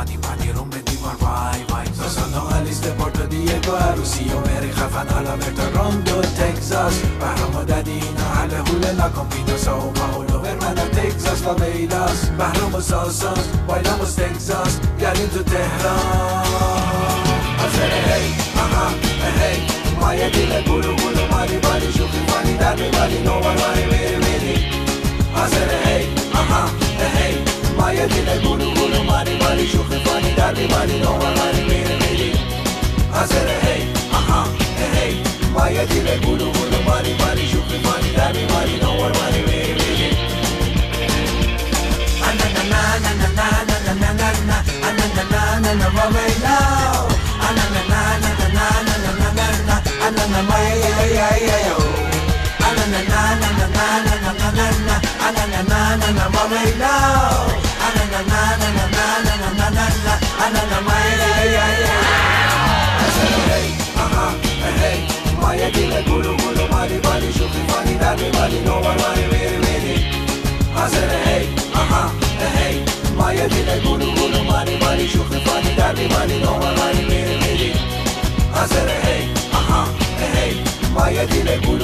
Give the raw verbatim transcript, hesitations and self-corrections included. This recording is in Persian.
Money, money, rum de divar, vai, vai Sasano Alice de Puerto Diego عروسی و مری خفن حالا مرتا روندو تگزاس بحرم و ددینا حل هول نکن پینا ساو پاولو ورمن تگزاس و بیلاس بحرم و ساساس بایلاموس تگزاس گریم تو تهران ازره هی آها هی مایه دیل گلو گلو مالی بالی شوخی فانی در میبالی نوبر مانی میری میری ازره هی آها هی مایه دیل گلو گلو مالی بالی شوخی فانی در میبالی نوبر مانی میری میری ازره هی آها هی مایه دیل گلو گلو مالی بالی شوخی فانی در میبالی نوبر مانی میری میری انا نا نا نا نا نا نا نا نا انا نا نا نا نا مامیلا انا نا نا نا نا نا نا نا نا نا انا نا ما ya ya ya ya yo انا نا نا نا نا نا نا نا نا نا انا نا نا نا نا مامیلا انا نا نا نا نا نا نا نا نا نا انا نا ما ya ya ya hey aha hey مایه دیل گلو گلو مالی بالی شوخی فانی در میبالی نوبر مانی میری میری حاضره هی آها هی مایه دیل گلو گلو مالی بالی شوخی فانی در میبالی نوبر مانی میری میری حاضره هی آها هی مایه دیل گلو